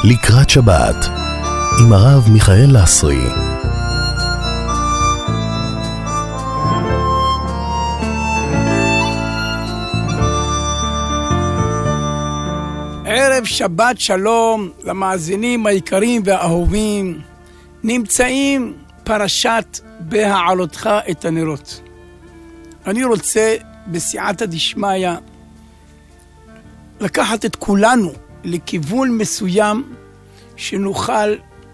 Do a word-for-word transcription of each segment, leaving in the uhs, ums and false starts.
לקראת שבת עם הרב מיכאל לסרי. ערב שבת שלום למאזינים היקרים והאהובים. נמצאים פרשת בהעלותך את הנרות. אני רוצה בסייעתא דשמיא לקחת את כולנו לכיוון מסוים שנוכל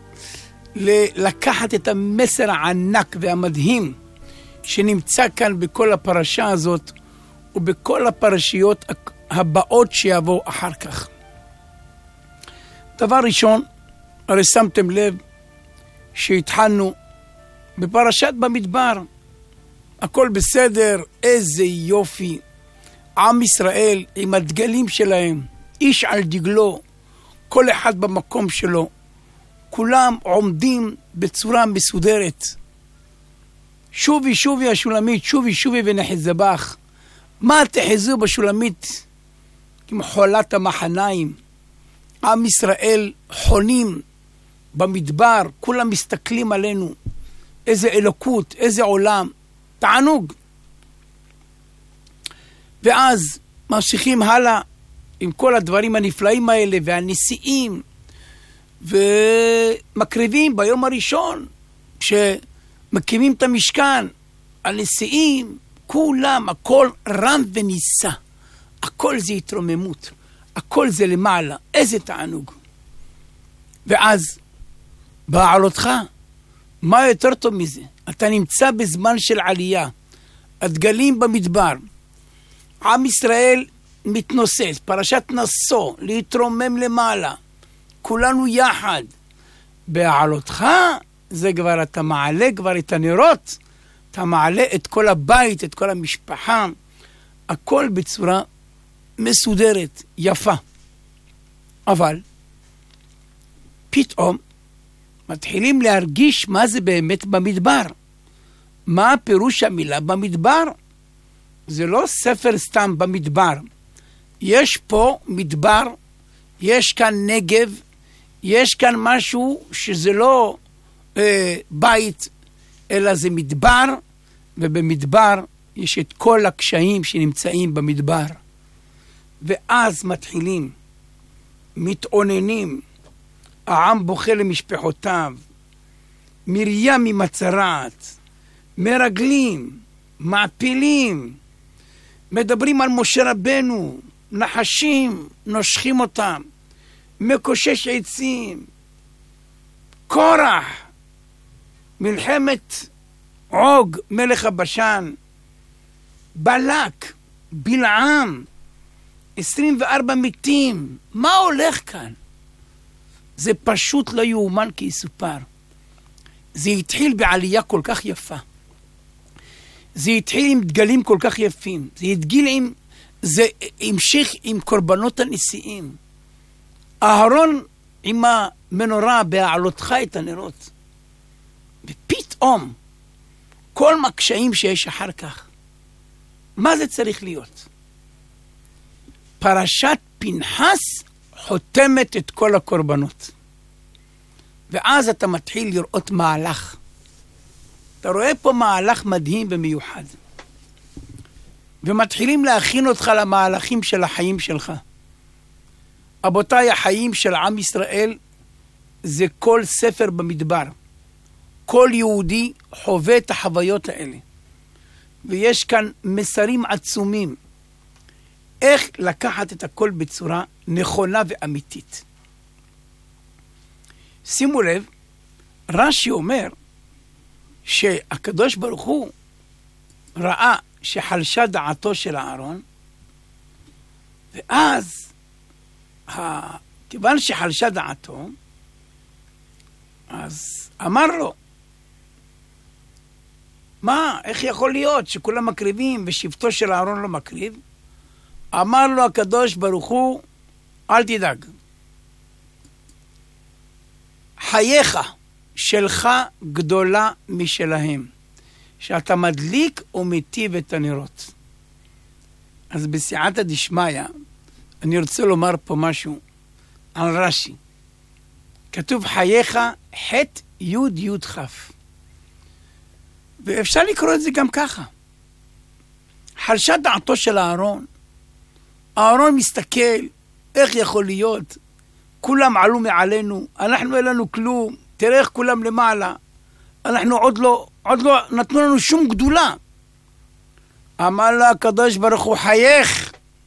לקחת את המסר הענק והמדהים שנמצא כאן בכל הפרשה הזאת ובכל הפרשיות הבאות שיבואו אחר כך. דבר ראשון, הרי שמתם לב שהתחלנו בפרשת במדבר. הכל בסדר, איזה יופי. עם ישראל עם הדגלים שלהם, איש על דגלו, כל אחד במקום שלו. כולם עומדים בצורה מסודרת. שובי שובי השולמית, שובי שובי ונחז בך. מה תחזו בשולמית? כמו חולת המחניים. עם ישראל חונים במדבר, כולם מסתכלים עלינו. איזה אלוקות, איזה עולם. תענוג. ואז ממשיכים הלאה עם כל הדברים הנפלאים האלה והנשיאים, ומקריבים ביום הראשון שמקימים את המשכן, הנשיאים, כולם, הכל רם וניסה, הכל זה התרוממות, הכל זה למעלה, איזה תענוג. ואז בהעלותך, מה יותר טוב מזה? אתה נמצא בזמן של עלייה, הדגלים במדבר, עם ישראל מתנוסס, פרשת נשוא, להתרומם למעלה, כולנו יחד. בהעלותך זה כבר אתה מעלה כבר את הנרות, אתה מעלה את כל הבית, את כל המשפחה, הכל בצורה מסודרת, יפה. אבל פתאום מתחילים להרגיש מה זה באמת במדבר. מה פירוש המילה במדבר? זה לא ספר סתם במדבר. יש פה מדבר, יש כאן נגב, יש כאן משהו שזה לא אה, בית, אלא זה מדבר, ובמדבר יש את כל הקשיים שנמצאים במדבר. ואז מתחילים, מתעוננים, העם בוכה למשפחותיו, מרים ממצרעת, מרגלים, מעפילים, מדברים על משה רבנו, נחשים, נושכים אותם, מקושש עצים, קורח, מלחמת עוג, מלך הבשן, בלק, בלעם, עשרים וארבע מתים. מה הולך כאן? זה פשוט לא יאומן כי יסופר. זה התחיל בעלייה כל כך יפה. זה התחיל עם דגלים כל כך יפים. זה התגיל עם, זה המשיך עם קורבנות הנשיאים. אהרון עם המנורה בהעלותך את הנרות. ופתאום, כל הקשיים שיש אחר כך, מה זה צריך להיות? פרשת פנחס חותמת את כל הקורבנות. ואז אתה מתחיל לראות מהלך. אתה רואה פה מהלך מדהים ומיוחד. ומתחילים להכין אותך למהלכים של החיים שלך. רבותיי, החיים של עם ישראל זה כל ספר במדבר. כל יהודי חווה את החוויות האלה. ויש כאן מסרים עצומים. איך לקחת את הכל בצורה נכונה ואמיתית. שימו לב, רש"י אומר שהקדוש ברוך הוא ראה שחלשה דעתו של אהרון, ואז כיוון שחלשה דעתו, אז אמר לו, מה, איך יכול להיות שכולם מקריבים ושבטו של אהרון לא מקריב? אמר לו הקדוש ברוך הוא, אל תדאג. חייך שלך גדולה משלהם, שאתה מדליק ומטיב את הנרות. אז בסייעתא דשמיא, אני רוצה לומר פה משהו על רש"י. כתוב חייך חטא יוד יוד חף. ואפשר לקרוא את זה גם ככה. חלשה דעתו של אהרון. אהרון מסתכל, איך יכול להיות? כולם עלו מעלינו, אנחנו אין לנו כלום, תראה איך כולם למעלה. אנחנו עוד לא, עוד לא נתנו לנו שום גדולה. אמר לה הקדוש ברוך הוא, חייך,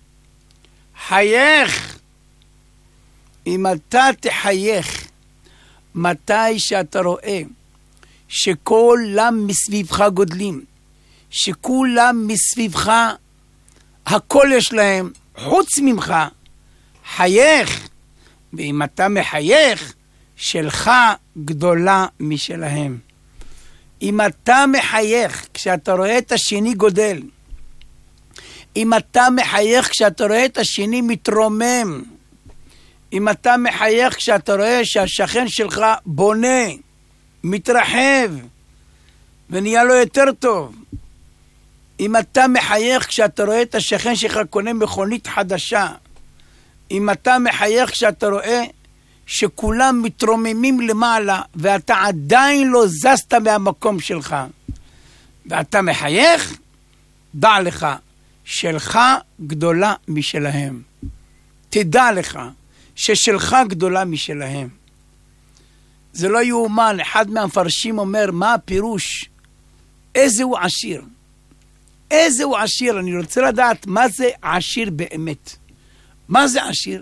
חייך. אם אתה תחייך, מתי שאתה רואה שכולם מסביבך גודלים, שכולם מסביבך הכל יש להם חוץ ממך, חייך. ואם אתה מחייך, שלך גדולה משלהם. אם אתה מחייך כשאתה רואה את השני גודל, אם אתה מחייך כשאתה רואה את השני מתרומם, אם אתה מחייך כשאתה רואה שהשכן שלך בונה, מתרחב, ונהיה לו יותר טוב, אם אתה מחייך כשאתה רואה את השכן שלך קונה מכונית חדשה, אם אתה מחייך כשאתה רואה שכולם מתרוממים למעלה, ואתה עדיין לא זזת מהמקום שלך, ואתה מחייך, דע לך, שלך גדולה משלהם. תדע לך, ששלך גדולה משלהם. זה לא יאומן, אחד מהמפרשים אומר, מה הפירוש? איזה הוא עשיר? איזה הוא עשיר? אני רוצה לדעת מה זה עשיר באמת. מה זה עשיר?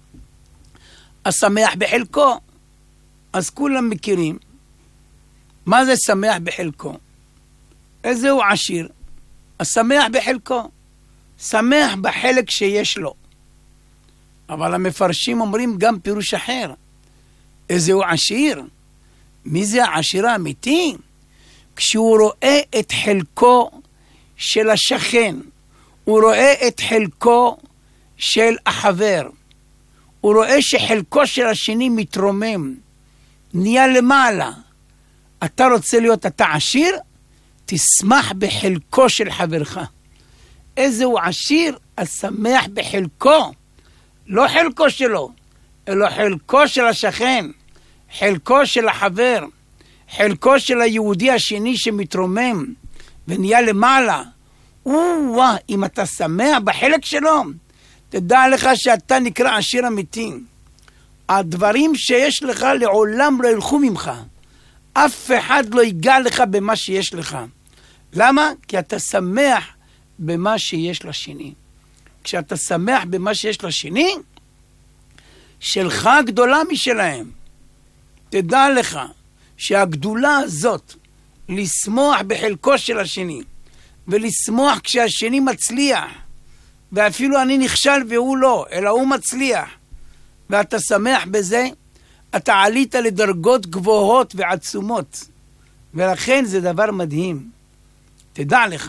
השמח בחלקו. אז כולם מכירים. מה זה שמח בחלקו? איזה הוא עשיר? השמח בחלקו. שמח בחלק שיש לו. אבל המפרשים אומרים גם פירוש אחר. איזה הוא עשיר? מי זה העשיר האמיתי? כשהוא רואה את חלקו של השכן, הוא רואה את חלקו של החבר, הוא רואה שחלקו של השני מתרומם, נהיה למעלה. אתה רוצה להיות אתה עשיר? תשמח בחלקו של חברך. איזה הוא עשיר? השמח בחלקו, לא חלקו שלו, אלא חלקו של השכן, חלקו של החבר, חלקו של היהודי השני שמתרומם ונהיה למעלה. וואה, אם אתה שמח בחלק שלו, תדע לך שאתה נקרא עשיר אמיתי. הדברים שיש לך לעולם לא ילכו ממך. אף אחד לא ייגע לך במה שיש לך. למה? כי אתה שמח במה שיש לשני. כשאתה שמח במה שיש לשני, שלך גדולה משלהם. תדע לך שהגדולה הזאת, לשמוח בחלקו של השני, ולשמוח כשהשני מצליח, ואפילו אני נכשל והוא לא, אלא הוא מצליח, ואתה שמח בזה, אתה עלית לדרגות גבוהות ועצומות, ולכן זה דבר מדהים. תדע לך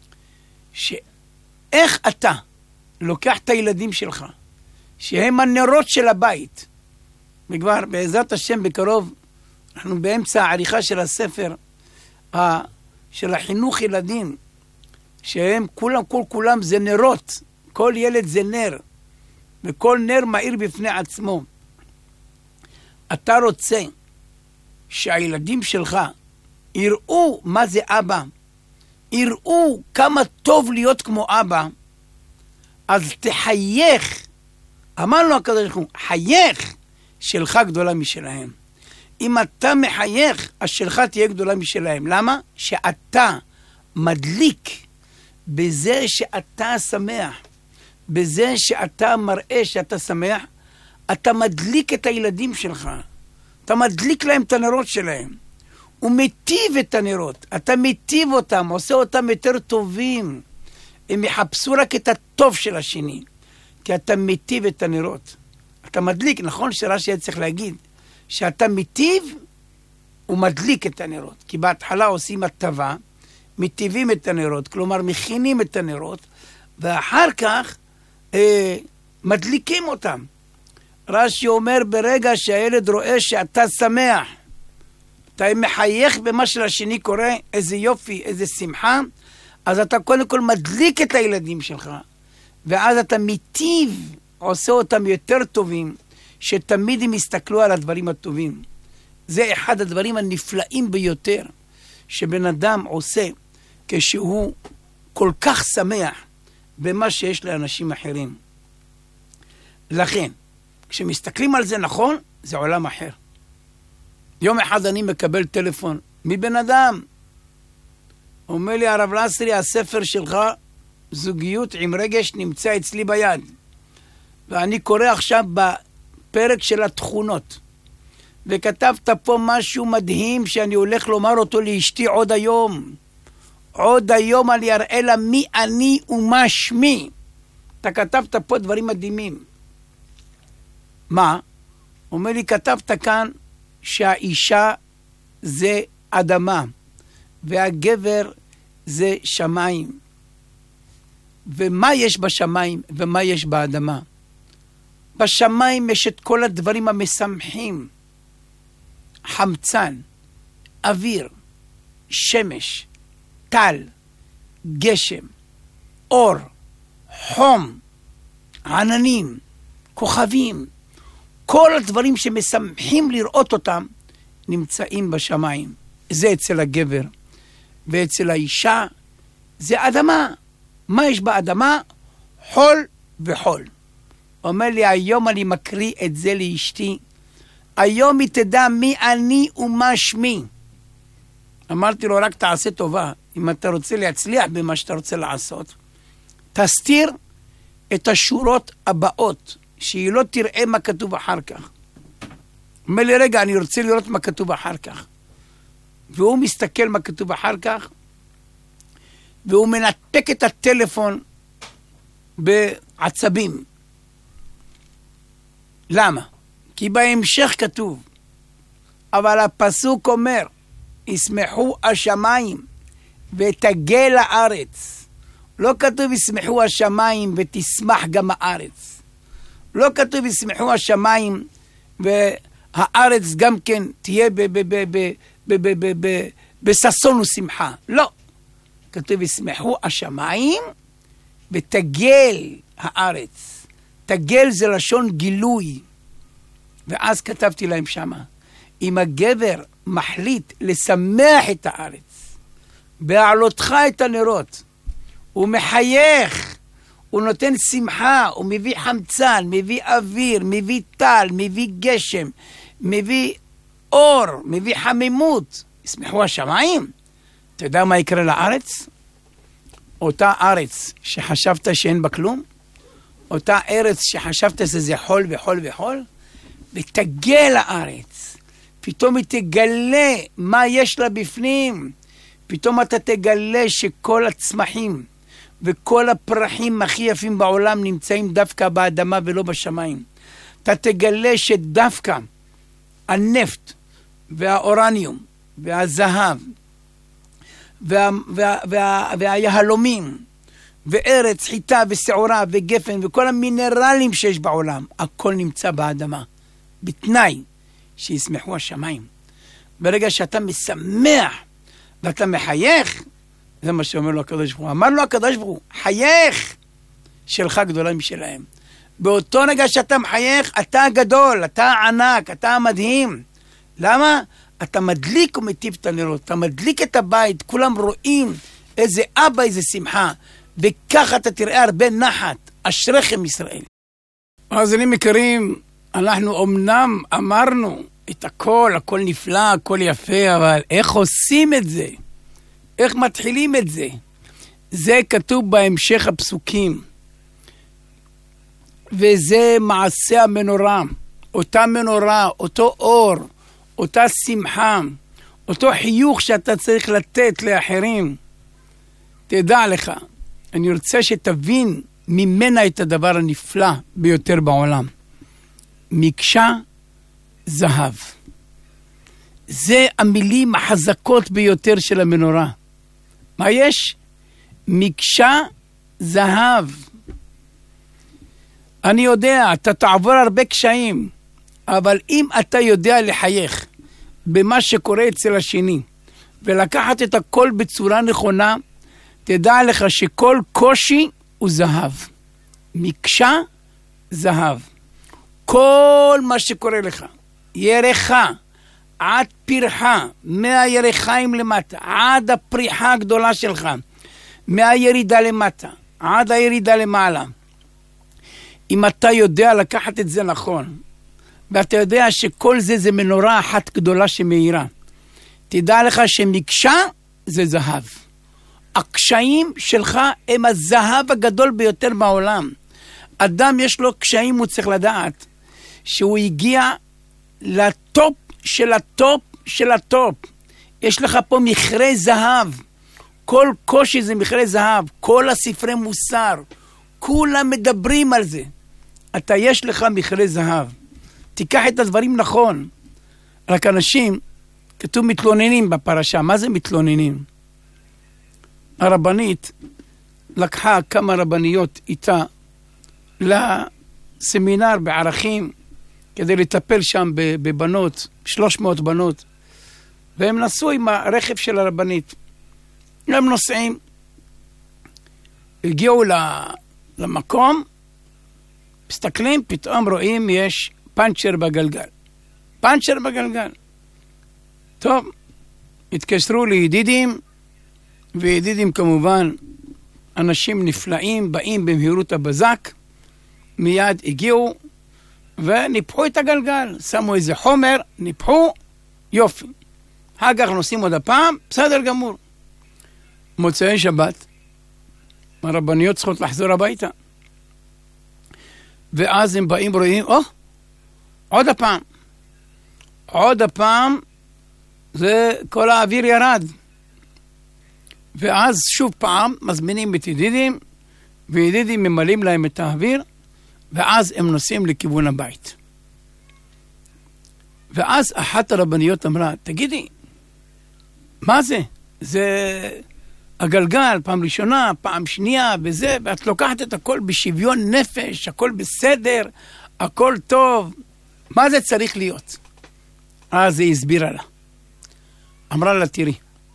שאיך אתה לוקח את הילדים שלך, שהם הנרות של הבית, וכבר בעזרת השם בקרוב, אנחנו באמצע העריכה של הספר של החינוך ילדים, שהם כולם, כל כולם זה נרות, כל ילד זה נר, וכל נר מאיר בפני עצמו. אתה רוצה שהילדים שלך יראו מה זה אבא, יראו כמה טוב להיות כמו אבא, אז תחייך. אמר לו הקדוש ברוך הוא, חייך, שלך גדולה משלהם. אם אתה מחייך, אז שלך תהיה גדולה משלהם. למה? שאתה מדליק בזה שאתה שמח, בזה שאתה מראה שאתה שמח, אתה מדליק את הילדים שלך, אתה מדליק להם את הנרות שלהם, הוא מטיב את הנרות, אתה מטיב אותם, עושה אותם יותר טובים, הם יחפשו רק את הטוב של השני, כי אתה מטיב את הנרות, אתה מדליק. נכון שרש"י צריך להגיד שאתה מטיב ומדליק את הנרות, כי בהתחלה עושים הטבה, מטיבים את הנרות, כלומר מכינים את הנרות, ואחר כך אה, מדליקים אותם. רש"י אומר, ברגע שהילד רואה שאתה שמח, אתה מחייך במה שלשני קורה, איזה יופי, איזה שמחה, אז אתה קודם כל מדליק את הילדים שלך, ואז אתה מטיב, עושה אותם יותר טובים, שתמיד הם יסתכלו על הדברים הטובים. זה אחד הדברים הנפלאים ביותר שבן אדם עושה כשהוא כל כך שמח במה שיש לאנשים אחרים. לכן, כשמסתכלים על זה נכון, זה עולם אחר. יום אחד אני מקבל טלפון מבן אדם, אומר לי, הרב לסרי, הספר שלך, זוגיות עם רגש, נמצא אצלי ביד. ואני קורא עכשיו בפרק של התכונות. וכתבת פה משהו מדהים שאני הולך לומר אותו לאשתי עוד היום. עוד היום אני אראה לה מי אני ומה שמי. אתה כתבת פה דברים מדהימים. מה? אומר לי, כתבת כאן שהאישה זה אדמה, והגבר זה שמיים. ומה יש בשמיים ומה יש באדמה? בשמיים יש את כל הדברים המשמחים. חמצן, אוויר, שמש, טל, גשם, אור, חום, עננים, כוכבים. כל הדברים שמשמחים לראות אותם נמצאים בשמיים. זה אצל הגבר. ואצל האישה זה אדמה. מה יש באדמה? חול וחול. אומר לי, היום אני מקריא את זה לאשתי. היום היא תדע מי אני ומה שמי. אמרתי לו, רק תעשה טובה. אם אתה רוצה להצליח במה שאתה רוצה לעשות, תסתיר את השורות הבאות, שהיא לא תראה מה כתוב אחר כך. אומר לי, רגע, אני רוצה לראות מה כתוב אחר כך. והוא מסתכל מה כתוב אחר כך, והוא מנתק את הטלפון בעצבים. למה? כי בהמשך כתוב, אבל הפסוק אומר, ישמחו השמיים ותגל הארץ. לא כתוב ישמחו השמיים ותשמח גם הארץ. לא כתוב ישמחו השמיים והארץ גם כן תהיה בששון ושמחה. לא. כתוב ישמחו השמיים ותגל הארץ. תגל זה לשון גילוי. ואז כתבתי להם שמה, אם הגבר מחליט לשמח את הארץ, בהעלותך את הנרות, הוא מחייך, הוא נותן שמחה, הוא מביא חמצן, מביא אוויר, מביא טל, מביא גשם, מביא אור, מביא חמימות. ישמחו השמיים. אתה יודע מה יקרה לארץ? אותה ארץ שחשבת שאין בה כלום, אותה ארץ שחשבת שזה חול וחול וחול, ותגל הארץ. פתאום היא תגלה מה יש לה בפנים. פתאום אתה תגלה שכל הצמחים וכל הפרחים הכי יפים בעולם נמצאים דווקא באדמה ולא בשמיים. אתה תגלה שדווקא הנפט והאורניום והזהב וה, וה, וה, והיהלומים וארץ, חיטה ושעורה וגפן וכל המינרלים שיש בעולם, הכל נמצא באדמה. בתנאי שישמחו השמיים. ברגע שאתה משמח ואתה מחייך, זה מה שאומר לו הקדוש ברוך הוא. אמר לו הקדוש ברוך הוא, חייך, שלך גדולה משלהם. באותו רגע שאתה מחייך, אתה הגדול, אתה הענק, אתה המדהים. למה? אתה מדליק ומטיב את הנרות, אתה מדליק את הבית, כולם רואים איזה אבא, איזה שמחה, וככה אתה תראה הרבה נחת. אשריכם ישראל. אז אני מכירים, אנחנו אמנם אמרנו את הכל, הכל נפלא, הכל יפה, אבל איך עושים את זה? איך מתחילים את זה? זה כתוב בהמשך הפסוקים. וזה מעשה המנורה. אותה מנורה, אותו אור, אותה שמחה, אותו חיוך שאתה צריך לתת לאחרים. תדע לך, אני רוצה שתבין ממנה את הדבר הנפלא ביותר בעולם. מקשה זהב. זה המילים החזקות ביותר של המנורה. מה יש? מקשה זהב. אני יודע, אתה תעבור הרבה קשיים, אבל אם אתה יודע לחייך במה שקורה אצל השני, ולקחת את הכל בצורה נכונה, תדע לך שכל קושי הוא זהב. מקשה זהב. כל מה שקורה לך, ירחה, עד פרחה, מהירחיים למטה, עד הפריחה הגדולה שלך, מהירידה למטה, עד הירידה למעלה. אם אתה יודע לקחת את זה נכון, ואתה יודע שכל זה זה מנורה אחת גדולה שמאירה, תדע לך שמקשה זה זהב. הקשיים שלך הם הזהב הגדול ביותר בעולם. אדם יש לו קשיים, הוא צריך לדעת שהוא הגיע לטופ של הטופ של הטופ. יש לך פה מכרה זהב. כל קושי זה מכרה זהב. כל הספרי מוסר, כולם מדברים על זה. אתה יש לך מכרה זהב. תיקח את הדברים נכון. רק אנשים, כתוב מתלוננים בפרשה. מה זה מתלוננים? הרבנית לקחה כמה רבניות איתה לסמינר בערכים, כדי לטפל שם בבנות, שלוש מאות בנות, והם נסעו עם הרכב של הרבנית. הם נוסעים, הגיעו למקום, מסתכלים, פתאום רואים יש פנצ'ר בגלגל. פנצ'ר בגלגל. טוב, התקשרו לידידים, וידידים כמובן, אנשים נפלאים, באים במהירות הבזק, מיד הגיעו, וניפחו את הגלגל, שמו איזה חומר, ניפחו, יופי. אחר כך נוסעים עוד הפעם, בסדר גמור. מוצאי שבת, הרבניות צריכות לחזור הביתה. ואז הם באים ורואים, או, עוד הפעם. עוד הפעם, זה כל האוויר ירד. ואז שוב פעם, מזמינים את ידידים, וידידים ממלאים להם את האוויר, ואז הם נוסעים לכיוון הבית. ואז אחת הרבניות אמרה, תגידי, מה זה? זה הגלגל, פעם ראשונה, פעם שנייה, וזה, ואת לוקחת את הכל בשוויון נפש, הכל בסדר, הכל טוב. מה זה צריך להיות? אז היא הסבירה לה. אמרה לה, תראי,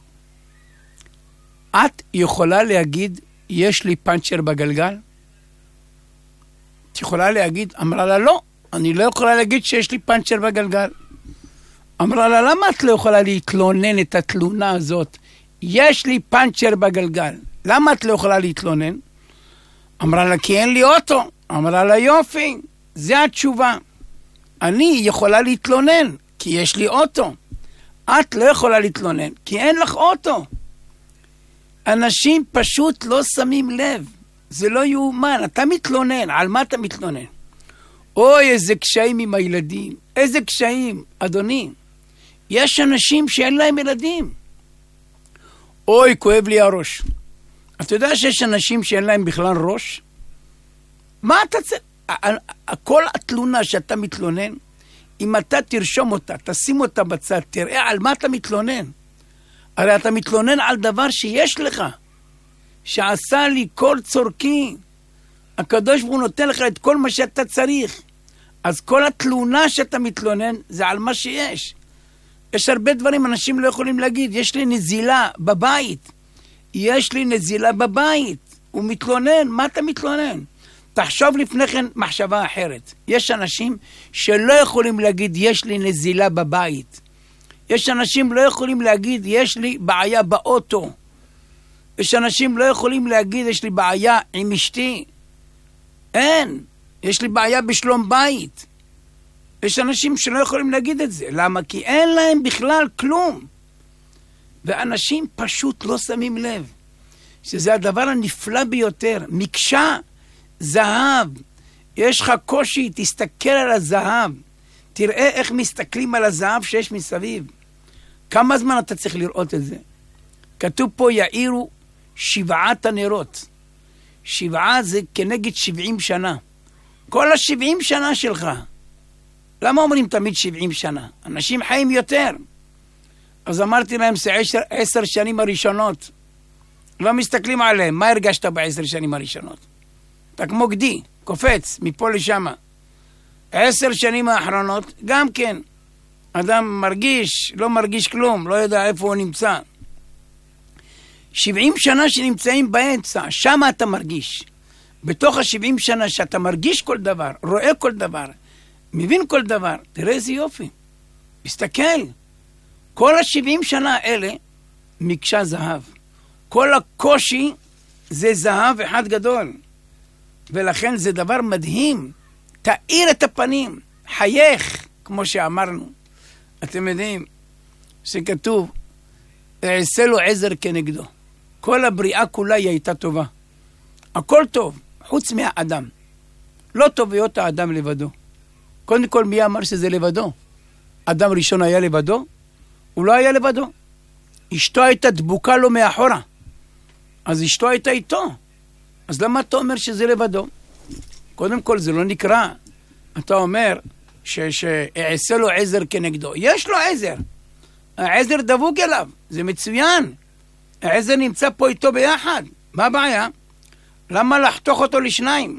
את יכולה להגיד, יש לי פנצ'ר בגלגל? את יכולה להגיד? אמרה לה, לא, אני לא יכולה להגיד שיש לי פנצ'ר בגלגל. אמרה לה, למה את לא יכולה להתלונן את התלונה הזאת? יש לי פנצ'ר בגלגל. למה את לא יכולה להתלונן? אמרה לה, כי אין לי אוטו. אמרה לה, יופי, זה התשובה. אני יכולה להתלונן, כי יש לי אוטו. את לא יכולה להתלונן, כי אין לך אוטו. אנשים פשוט לא שמים לב. זה לא יאומן. אתה מתלונן. על מה אתה מתלונן? אוי, איזה קשיים עם הילדים. איזה קשיים. אדוני, יש אנשים שאין להם ילדים. אוי, כואב לי הראש. אתה יודע שיש אנשים שאין להם בכלל ראש? מה אתה צריך? כל התלונה שאתה מתלונן, אם אתה תרשום אותה, תשים אותה בצד, תראה על מה אתה מתלונן. הרי אתה מתלונן על דבר שיש לך, שעשה לי כל צורכי. הקדוש ברוך הוא נותן לך את כל מה שאתה צריך. אז כל התלונה שאתה מתלונן זה על מה שיש. יש הרבה דברים אנשים לא יכולים להגיד. יש לי נזילה בבית. יש לי נזילה בבית. הוא מתלונן. מה אתה מתלונן? תחשוב לפני כן מחשבה אחרת. יש אנשים שלא יכולים להגיד יש לי נזילה בבית. יש אנשים לא יכולים להגיד יש לי בעיה באוטו. יש אנשים לא יכולים להגיד יש לי בעיה עם אשתי. אין. יש לי בעיה בשלום בית. יש אנשים שלא יכולים להגיד את זה. למה? כי אין להם בכלל כלום. ואנשים פשוט לא שמים לב. שזה הדבר הנפלא ביותר. מקשה, זהב. יש לך קושי, תסתכל על הזהב. תראה איך מסתכלים על הזהב שיש מסביב. כמה זמן אתה צריך לראות את זה? כתוב פה יאירו שבעת הנרות. שבעה זה כנגד שבעים שנה. כל השבעים שנה שלך. למה אומרים תמיד שבעים שנה? אנשים חיים יותר. אז אמרתי להם, זה עשר, עשר שנים הראשונות. לא מסתכלים עליהם. מה הרגשת בעשר שנים הראשונות? אתה כמו גדי, קופץ מפה לשמה. עשר שנים האחרונות, גם כן. אדם מרגיש, לא מרגיש כלום, לא יודע איפה הוא נמצא. שבעים שנה שנמצאים באמצע, שמה אתה מרגיש. בתוך השבעים שנה שאתה מרגיש כל דבר, רואה כל דבר, מבין כל דבר. תראה איזה יופי. מסתכל. כל ה-שבעים שנה האלה מקשה זהב. כל הקושי זה זהב אחד גדול. ולכן זה דבר מדהים. תאיר את הפנים. חייך, כמו שאמרנו. אתם יודעים שכתוב, אעשה לו עזר כנגדו. כל הבריאה כולה היא הייתה טובה. הכל טוב, חוץ מהאדם. לא טוב להיות האדם לבדו. קודם כל, מי אמר שזה לבדו? אדם ראשון היה לבדו? הוא לא היה לבדו. אשתו הייתה דבוקה לו מאחורה. אז אשתו הייתה איתו. אז למה אתה אומר שזה לבדו? קודם כל, זה לא נקרא. אתה אומר שאעשה לו עזר כנגדו. יש לו עזר. העזר דבוק אליו. זה מצוין. העזר נמצא פה איתו ביחד. מה הבעיה? למה לחתוך אותו לשניים?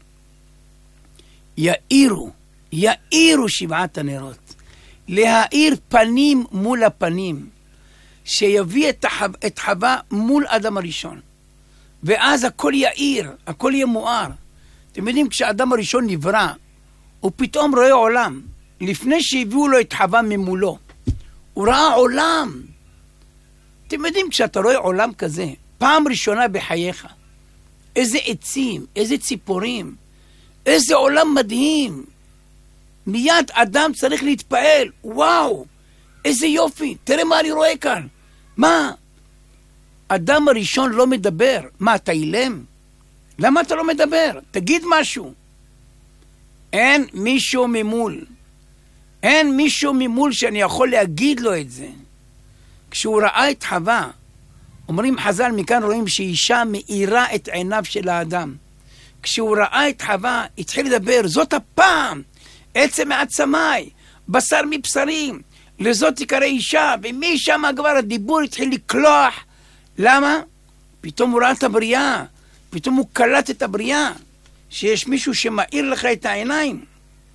יאירו, יאירו שבעת הנרות. להאיר פנים מול הפנים. שיביא את, החו... את חווה מול אדם הראשון. ואז הכל יאיר, הכל יהיה מואר. אתם יודעים, כשאדם הראשון נברא, הוא פתאום רואה עולם. לפני שהביאו לו את חווה ממולו. הוא ראה עולם. אתם יודעים, כשאתה רואה עולם כזה, פעם ראשונה בחייך, איזה עצים, איזה ציפורים, איזה עולם מדהים. מיד אדם צריך להתפעל. וואו, איזה יופי, תראה מה אני רואה כאן. מה? אדם הראשון לא מדבר. מה, אתה אילם? למה אתה לא מדבר? תגיד משהו. אין מישהו ממול. אין מישהו ממול שאני יכול להגיד לו את זה. כשהוא ראה את חווה, אומרים חז"ל, מכאן רואים שאישה מאירה את עיניו של האדם. כשהוא ראה את חווה, התחיל לדבר, זאת הפעם, עצם מעצמי, בשר מבשרים, לזאת תקרא אישה, ומשם כבר הדיבור התחיל לקלוח. למה? פתאום הוא ראה את הבריאה, פתאום הוא קלט את הבריאה, שיש מישהו שמאיר לך את העיניים.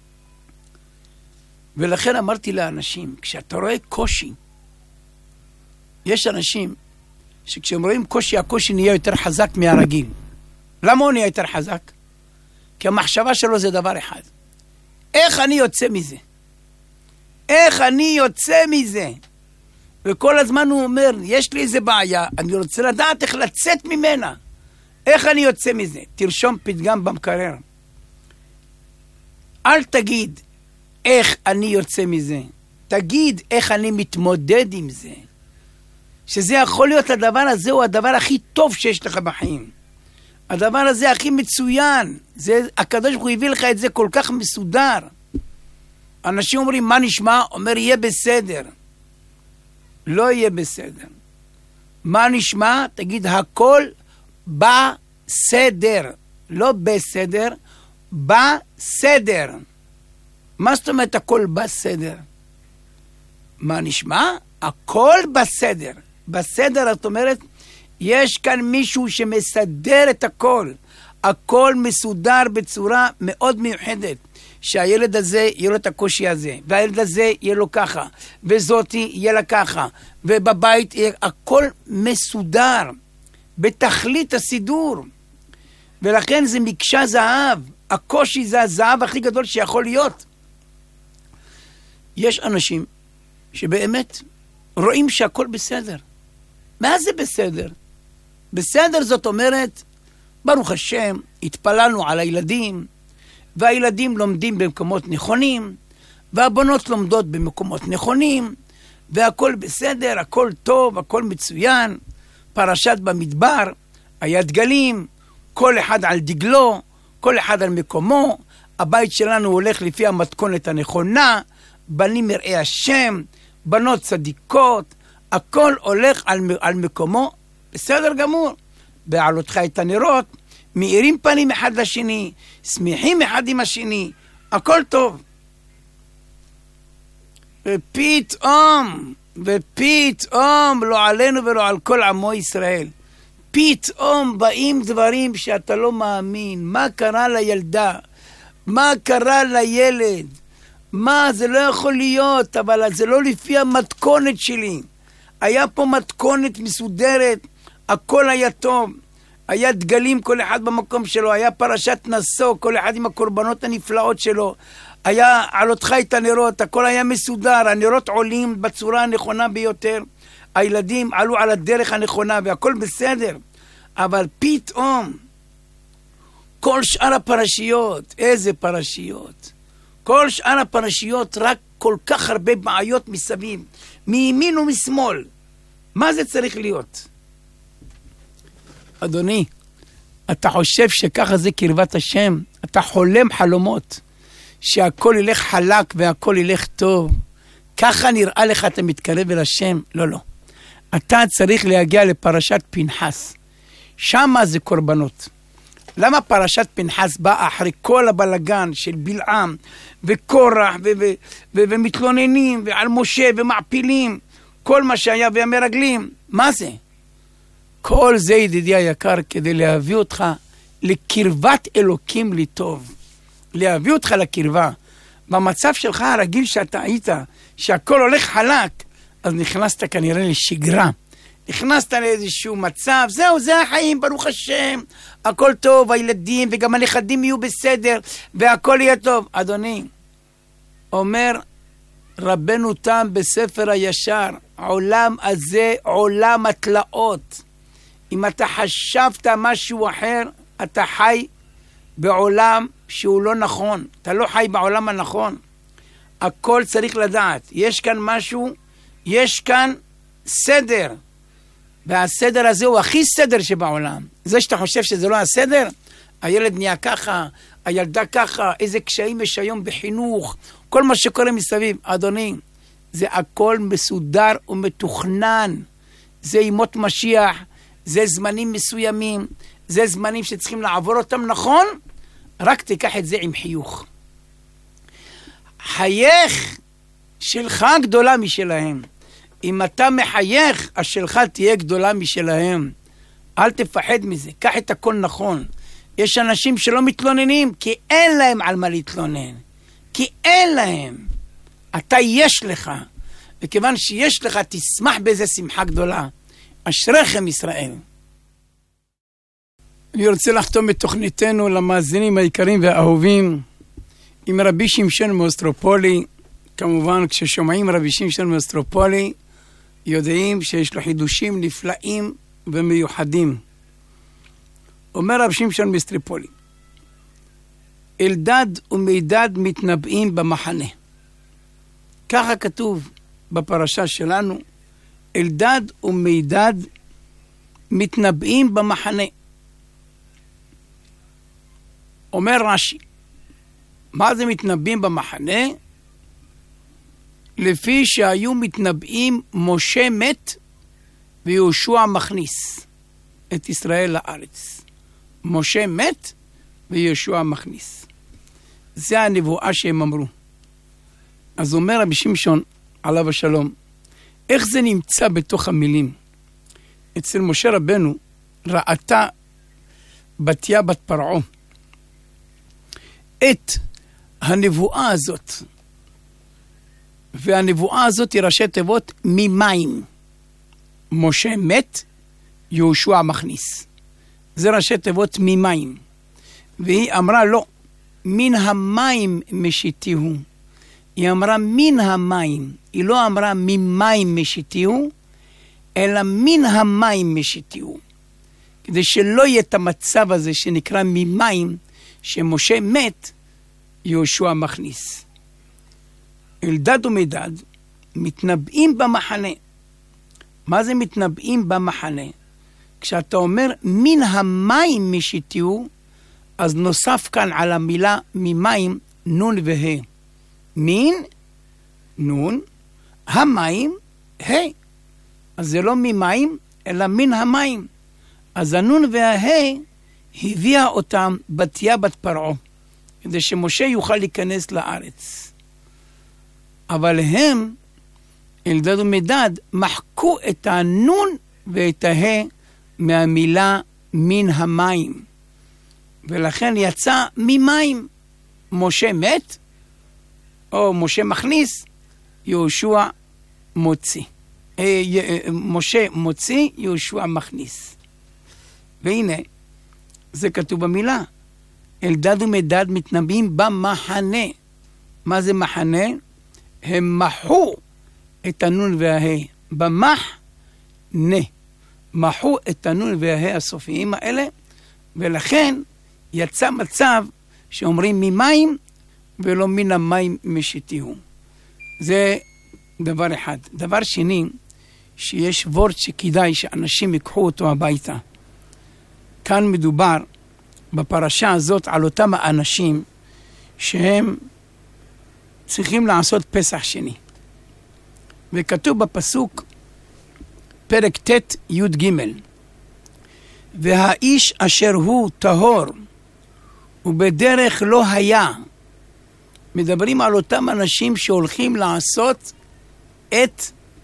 ולכן אמרתי לאנשים, כשאתה רואה קושי, יש אנשים שכשהם רואים קושי, הקושי נהיה יותר חזק מהרגיל. למה הוא נהיה יותר חזק? כי המחשבה שלו זה דבר אחד. איך אני יוצא מזה? איך אני יוצא מזה? וכל הזמן הוא אומר, יש לי איזה בעיה, אני רוצה לדעת איך לצאת ממנה. איך אני יוצא מזה? תרשום פתגם במקרר. אל תגיד איך אני יוצא מזה. תגיד איך אני מתמודד עם זה. שזה יכול להיות הדבר הזה, הוא הדבר הכי טוב שיש לך בחיים. הדבר הזה הכי מצוין. זה, הקדוש ברוך הוא הביא לך את זה כל כך מסודר. אנשים אומרים, מה נשמע? אומר, יהיה בסדר. לא יהיה בסדר. מה נשמע? תגיד, הכל בסדר. לא בסדר, בסדר. מה זאת אומרת הכל בסדר? מה נשמע? הכל בסדר. בסדר, זאת אומרת, יש כאן מישהו שמסדר את הכל. הכל מסודר בצורה מאוד מיוחדת. שהילד הזה יהיה לו את הקושי הזה, והילד הזה יהיה לו ככה, וזאתי יהיה לה ככה, ובבית יהיה, הכל מסודר, בתכלית הסידור. ולכן זה מקשה זהב. הקושי זה הזהב הכי גדול שיכול להיות. יש אנשים שבאמת רואים שהכל בסדר. מה זה בסדר? בסדר זאת אומרת, ברוך השם, התפללנו על הילדים, והילדים לומדים במקומות נכונים, והבנות לומדות במקומות נכונים, והכל בסדר, הכל טוב, הכל מצוין. פרשת במדבר, היה דגלים, כל אחד על דגלו, כל אחד על מקומו, הבית שלנו הולך לפי המתכונת הנכונה, בנים מראי השם, בנות צדיקות, הכל הולך על, על מקומו, בסדר גמור. בעלותך את הנרות, מאירים פנים אחד לשני, שמחים אחד עם השני, הכל טוב. ופתאום, ופתאום, לא עלינו ולא על כל עמו ישראל, פתאום באים דברים שאתה לא מאמין. מה קרה לילדה? מה קרה לילד? מה, זה לא יכול להיות, אבל זה לא לפי המתכונת שלי. היה פה מתכונת מסודרת, הכל היה טוב. היה דגלים כל אחד במקום שלו, היה פרשת נשוא, כל אחד עם הקורבנות הנפלאות שלו. היה עלותך את הנרות, הכל היה מסודר, הנרות עולים בצורה הנכונה ביותר, הילדים עלו על הדרך הנכונה והכל בסדר, אבל פתאום כל שאר הפרשיות, איזה פרשיות, כל שאר הפרשיות רק כל כך הרבה בעיות מסביב, מימין ומשמאל. מה זה צריך להיות? אדוני, אתה חושב שככה זה קרבת השם? אתה חולם חלומות שהכל ילך חלק והכל ילך טוב? ככה נראה לך אתה מתקרב אל השם? לא, לא. אתה צריך להגיע לפרשת פנחס. שמה זה קורבנות. למה פרשת פנחס באה אחרי כל הבלגן של בלעם וקורח ו- ו- ו- ומתלוננים ועל משה ומעפילים, כל מה שהיה והמרגלים? מה זה? כל זה, ידידי היקר, כדי להביא אותך לקרבת אלוקים לטוב. להביא אותך לקרבה. במצב שלך הרגיל שאתה היית, שהכל הולך חלק, אז נכנסת כנראה לשגרה. נכנסת לאיזשהו מצב, זהו, זה החיים, ברוך השם, הכל טוב, הילדים וגם הנכדים יהיו בסדר, והכל יהיה טוב. אדוני, אומר רבנו תם בספר הישר, העולם הזה עולם התלאות. אם אתה חשבת משהו אחר, אתה חי בעולם שהוא לא נכון. אתה לא חי בעולם הנכון. הכל צריך לדעת. יש כאן משהו, יש כאן סדר. והסדר הזה הוא הכי סדר שבעולם. זה שאתה חושב שזה לא הסדר, הילד נהיה ככה, הילדה ככה, איזה קשיים יש היום בחינוך, כל מה שקורה מסביב. אדוני, זה הכל מסודר ומתוכנן. זה ימות משיח, זה זמנים מסוימים, זה זמנים שצריכים לעבור אותם נכון, רק תיקח את זה עם חיוך. חייך, שלך גדולה משלהם. אם אתה מחייך, השלך תהיה גדולה משלהם. אל תפחד מזה, קח את הכל נכון. יש אנשים שלא מתלוננים, כי אין להם על מה להתלונן. כי אין להם. אתה יש לך. וכיוון שיש לך, תשמח בזה שמחה גדולה. אשריכם ישראל. אני רוצה לחתום את תוכניתנו למאזינים היקרים והאהובים עם רבי שמשון מאוסטרופולי. כמובן, כששומעים רבי שמשון מאוסטרופולי, יודעים שיש לו חידושים נפלאים ומיוחדים. אומר רבי שמשון מאוסטרופולי, אלדד ומידד מתנבאים במחנה. ככה כתוב בפרשה שלנו, אלדד ומידד מתנבאים במחנה. אומר רש"י, מה זה מתנבאים במחנה? לפי שהיו מתנבאים משה מת ויהושע מכניס את ישראל לארץ. משה מת ויהושע מכניס. זה הנבואה שהם אמרו. אז אומר רבי שמשון עליו השלום, איך זה נמצא בתוך המילים? אצל משה רבנו ראתה בתיה בת פרעה את הנבואה הזאת, והנבואה הזאת היא ראשי תיבות ממים. משה מת, יהושע מכניס. זה ראשי תיבות ממים. והיא אמרה לא, מן המים משיתיהו. היא אמרה מן המים. היא לא אמרה ממים משיתיהו, אלא מן המים משיתיהו. כדי שלא יהיה את המצב הזה שנקרא ממים, שמשה מת, יהושע מכניס. אלדד ומידד מתנבאים במחנה. מה זה מתנבאים במחנה? כשאתה אומר מן המים משיתיהו, אז נוסף כאן על המילה ממים נון והה. מן, נון, המים, ה. אז זה לא ממים, אלא מן המים. אז הנון והה הביאה אותם בתיה בת פרעה, כדי שמשה יוכל להיכנס לארץ. אבל הם, אלדד ומידד, מחקו את הנון ואת הה מהמילה מן המים. ולכן יצא ממים. משה מת, או משה מכניס, יהושע מוציא. משה מוציא, יהושע מכניס. והנה, זה כתוב במילה. אלדד ומידד מתנבאים במחנה. מה זה מחנה? הם מחו את הנון והה. במח, נה. מחו את הנון והה הסופיים האלה, ולכן יצא מצב שאומרים ממים ולא מן המים משיתיהו. זה דבר אחד. דבר שני, שיש וורט שכדאי שאנשים יקחו אותו הביתה. כאן מדובר בפרשה הזאת על אותם האנשים שהם צריכים לעשות פסח שני. וכתוב בפסוק פרק ת' י' ג' והאיש אשר הוא טהור ובדרך לא היה. מדברים על אותם אנשים שהולכים לעשות את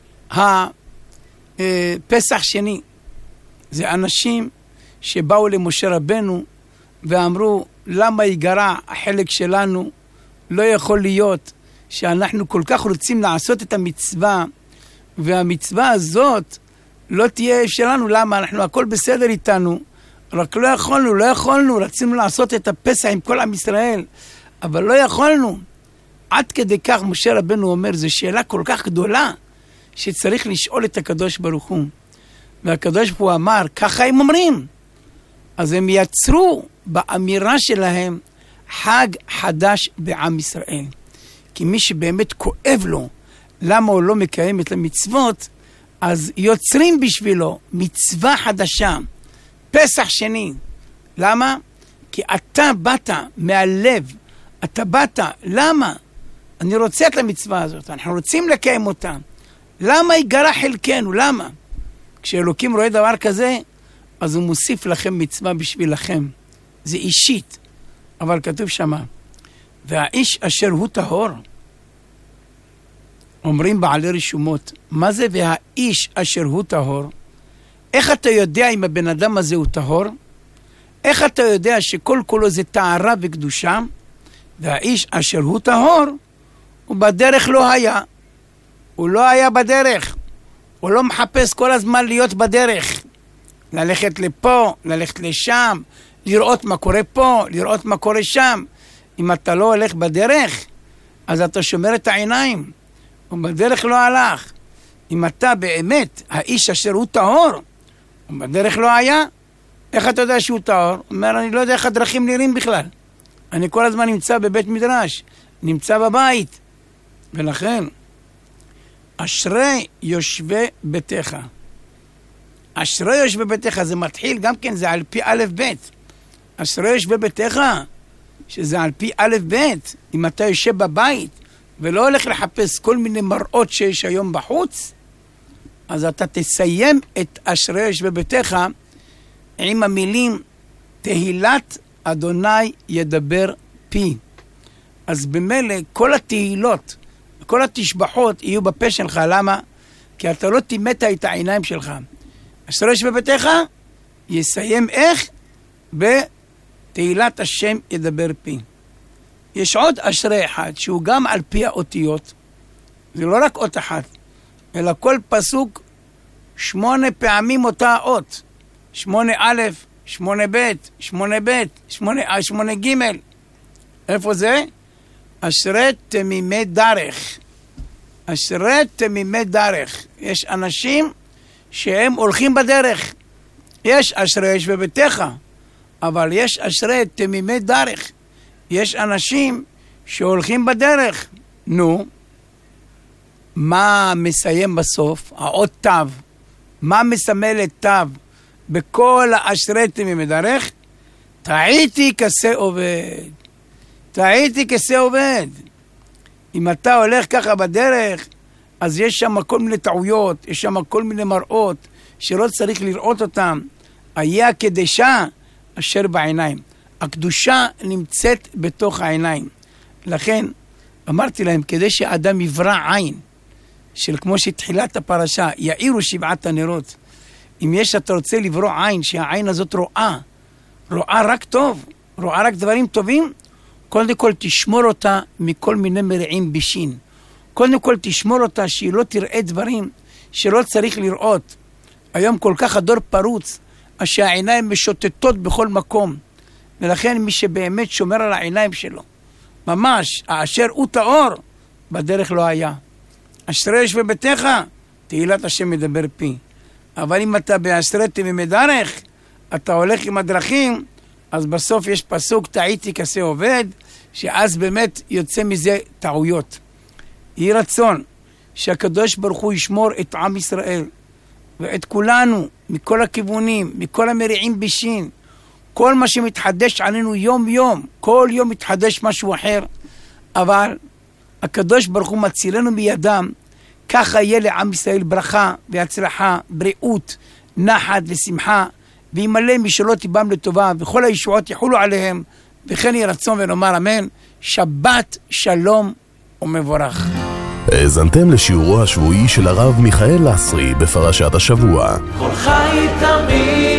הפסח שני. זה אנשים שבאו למשה רבנו ואמרו, למה ייגרע החלק שלנו? לא יכול להיות שאנחנו כל כך רוצים לעשות את המצווה, והמצווה הזאת לא תהיה שלנו. למה? אנחנו הכל בסדר איתנו, רק לא יכולנו, לא יכולנו, רצינו לעשות את הפסח עם כל עם ישראל, אבל לא יכולנו. עד כדי כך משה רבנו אומר, זו שאלה כל כך גדולה, שצריך לשאול את הקדוש ברוך הוא. והקדוש ברוך הוא אמר, ככה הם אומרים. אז הם יצרו באמירה שלהם חג חדש בעם ישראל. כי מי שבאמת כואב לו למה הוא לא מקיים את המצוות, אז יוצרים בשבילו מצווה חדשה, פסח שני. למה? כי אתה באת מהלב, אתה באת, למה? אני רוצה את המצווה הזאת, אנחנו רוצים לקיים אותה. למה ייגרע חלקנו? למה? כשאלוקים רואה דבר כזה, אז הוא מוסיף לכם מצווה בשבילכם. זה אישית. אבל כתוב שמה, והאיש אשר הוא טהור, אומרים בעלי רשומות, מה זה והאיש אשר הוא טהור? איך אתה יודע אם הבן אדם הזה הוא טהור? איך אתה יודע שכל כולו זה טהרה וקדושה? והאיש אשר הוא טהור, הוא בדרך לא היה. הוא לא היה בדרך. הוא לא מחפש כל הזמן להיות בדרך. ללכת לפה, ללכת לשם, לראות מה קורה פה, לראות מה קורה שם. אם אתה לא הולך בדרך, אז אתה שומר את העיניים. הוא בדרך לא הלך. אם אתה באמת, האיש אשר הוא טהור, הוא בדרך לא היה, איך אתה יודע שהוא טהור? הוא אומר, אני לא יודע איך הדרכים נראים בכלל. אני כל הזמן נמצא בבית מדרש, נמצא בבית. ולכן, אשרי יושבי ביתך. אשרי יושבי ביתך, זה מתחיל גם כן, זה על פי א' ב'. אשרי יושבי ביתך, שזה על פי א' ב'. אם אתה יושב בבית, ולא הולך לחפש כל מיני מראות שיש היום בחוץ, אז אתה תסיים את אשרי יושבי ביתך עם המילים, תהילת אדוני ידבר פי. אז במילא כל התהילות, כל התשבחות יהיו בפה שלך. למה? כי אתה לא תימת את העיניים שלך. אשרי יושבי ביתך יסיים איך? בתהילת השם ידבר פי. יש עוד אשרי אחד שהוא גם על פי האותיות. זה לא רק אות אחת, אלא כל פסוק שמונה פעמים אותה אות. שמונה א', שמונה ב', שמונה ב', שמונה, שמונה ג'. איפה זה? אשרי תמימי דרך. אשרי תמימי דרך. יש אנשים שהם הולכים בדרך. יש אשרי יושבי ביתך, אבל יש אשרי תמימי דרך. יש אנשים שהולכים בדרך. נו, מה מסיים בסוף? האות תו. מה מסמל את תו בכל האשרי תמימי דרך? טעיתי כסה עובד. טעיתי כסה עובד. אם אתה הולך ככה בדרך, אז יש שם כל מיני טעויות, יש שם כל מיני מראות שלא צריך לראות אותם. היה הקדשה אשר בעיניים. הקדושה נמצאת בתוך העיניים. לכן אמרתי להם, כדי שאדם יברא עין, של כמו שתחילת הפרשה, יאירו שבעת הנרות. אם יש, אתה רוצה לברוא עין, שהעין הזאת רואה, רואה רק טוב, רואה רק דברים טובים, קודם כל תשמור אותה מכל מיני מרעים בשין. קודם כל תשמור אותה שהיא לא תראה דברים שלא צריך לראות. היום כל כך הדור פרוץ, שהעיניים משוטטות בכל מקום. ולכן מי שבאמת שומר על העיניים שלו, ממש, האשר הוא טהור, בדרך לא היה. אשרי יושבי ביתך, תהילת השם מדבר פי. אבל אם אתה באשרתי ומדרך, אתה הולך עם הדרכים, אז בסוף יש פסוק, טעיתי כסה עובד, שאז באמת יוצא מזה טעויות. יהי רצון שהקדוש ברוך הוא ישמור את עם ישראל, ואת כולנו, מכל הכיוונים, מכל המריעים בשין, כל מה שמתחדש עלינו יום יום, כל יום מתחדש משהו אחר, אבל הקדוש ברוך הוא מצילנו בידם, ככה יהיה לעם ישראל ברכה והצלחה, בריאות, נחת ושמחה, וימלא משאלות ליבם לטובה, וכל הישועות יחולו עליהם, וכן יהי רצון ונאמר אמן. שבת שלום ומבורך. האזנתם לשיעורו השבועי של הרב מיכאל לסרי בפרשת השבוע. כל חי תמיד